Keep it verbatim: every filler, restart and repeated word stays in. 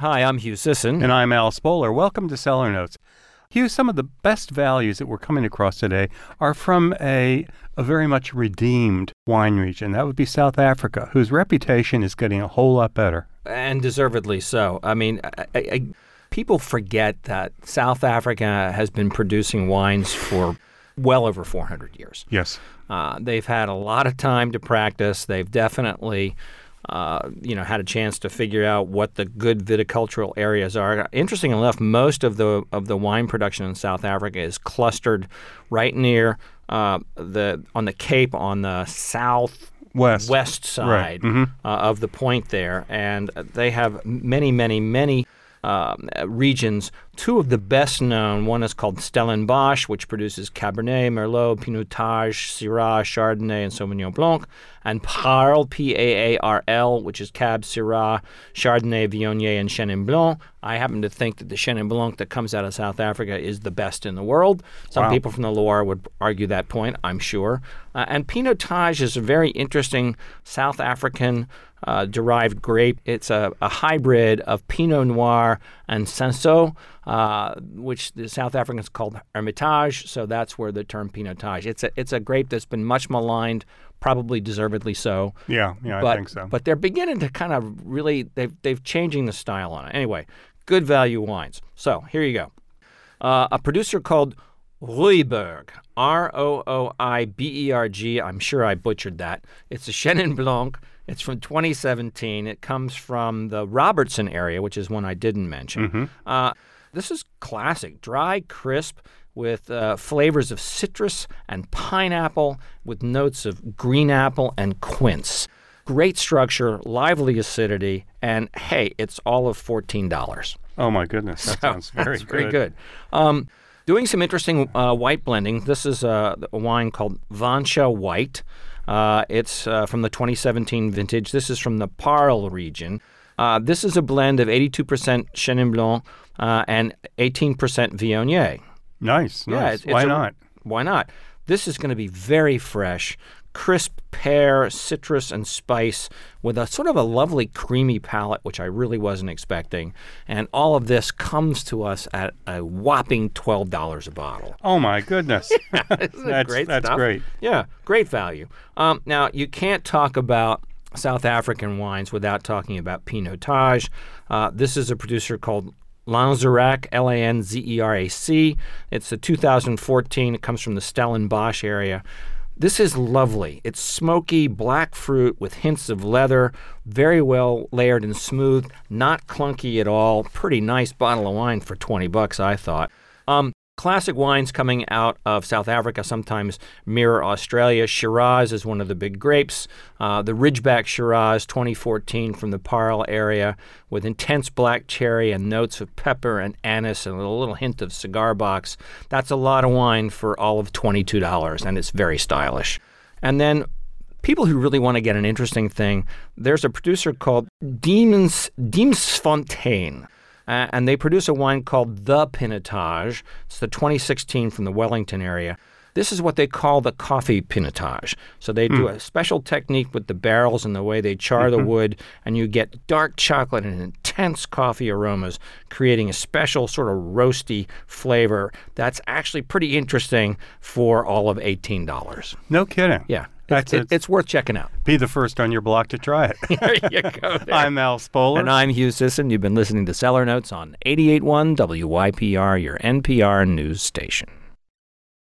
Hi, I'm Hugh Sisson. And I'm Al Spoler. Welcome to Cellar Notes. Hugh, some of the best values that we're coming across today are from a, a very much redeemed wine region. That would be South Africa, whose reputation is getting a whole lot better. And deservedly so. I mean, I, I, people forget that South Africa has been producing wines for well over four hundred years. Yes. Uh, they've had a lot of time to practice. They've definitely Uh, you know, had a chance to figure out what the good viticultural areas are. Interesting enough, most of the of the wine production in South Africa is clustered right near uh, the on the Cape on the southwest west side right. mm-hmm. uh, of the point there, and they have many, many, many uh, regions. Two of the best known, one is called Stellenbosch, which produces Cabernet, Merlot, Pinotage, Syrah, Chardonnay, and Sauvignon Blanc, and Parle, P A A R L, which is Cab, Syrah, Chardonnay, Viognier, and Chenin Blanc. I happen to think that the Chenin Blanc that comes out of South Africa is the best in the world. Some wow. people from the Loire would argue that point, I'm sure. Uh, and Pinotage is a very interesting South African uh, derived grape. It's a, a hybrid of Pinot Noir and Cinsault, uh, which the South Africans called Hermitage, so that's where the term Pinotage. It's a it's a grape that's been much maligned, probably deservedly so. Yeah, yeah, but, I think so. But they're beginning to kind of really they've they've changing the style on it. Anyway, good value wines. So here you go. Uh, a producer called Rooiberg, R O O I B E R G. I'm sure I butchered that. It's a Chenin Blanc. It's from twenty seventeen. It comes from the Robertson area, which is one I didn't mention. Mm-hmm. Uh, this is classic, dry, crisp, with uh, flavors of citrus and pineapple, with notes of green apple and quince. Great structure, lively acidity, and hey, it's all of fourteen dollars. Oh, my goodness. That so sounds very that's good. very good. Um, doing some interesting uh, white blending. This is a, a wine called Vansha White. Uh, it's uh, from the twenty seventeen vintage. This is from the Parle region. Uh, this is a blend of eighty-two percent Chenin Blanc uh, and eighteen percent Viognier. Nice, Yeah, nice. it's, it's Why a, not? Why not? This is going to be very fresh, crisp pear, citrus, and spice with a sort of a lovely creamy palate, which I really wasn't expecting. And all of this comes to us at a whopping twelve dollars a bottle. Oh, my goodness. Yeah, isn't it that's great that's stuff? great. Yeah, great value. Um, now, you can't talk about South African wines without talking about Pinotage. Uh, this is a producer called Lanzerac, L A N Z E R A C. It's a two thousand fourteen. It comes from the Stellenbosch area. This is lovely. It's smoky, black fruit with hints of leather, very well layered and smooth, not clunky at all. Pretty nice bottle of wine for twenty bucks, I thought. Um, Classic wines coming out of South Africa sometimes mirror Australia. Shiraz is one of the big grapes. Uh, the Ridgeback Shiraz twenty fourteen from the Parle area with intense black cherry and notes of pepper and anise and a little hint of cigar box. That's a lot of wine for all of twenty-two dollars, and it's very stylish. And then people who really want to get an interesting thing, there's a producer called Diemens, Diemsfontein. Uh, and they produce a wine called the Pinotage. It's the twenty sixteen from the Wellington area. This is what they call the coffee Pinotage. So they do Mm. a special technique with the barrels and the way they char Mm-hmm. the wood, and you get dark chocolate and intense coffee aromas, creating a special sort of roasty flavor that's actually pretty interesting for all of eighteen dollars. No kidding. Yeah. That's it, it. It's worth checking out. Be the first on your block to try it. There you go. There. I'm Al Spoler. And I'm Hugh Sisson. You've been listening to Cellar Notes on eighty-eight point one W Y P R, your N P R news station.